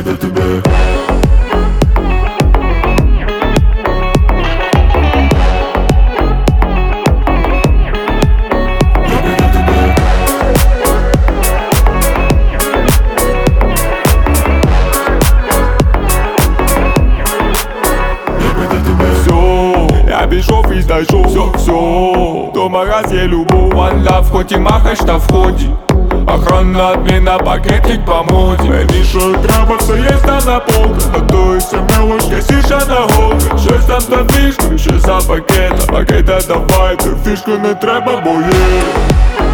до тебе. Я пішов і знайшов все. То магаз є любов, one love, хоч і махаєш на вході. Охранна адміна, пакетик по моді. Мені що треба, все є на полках. Готуйся мелочка, сіша на голках. Щось там за фішку, щось за пакета. Пакета давай, ти фішку не треба, бо є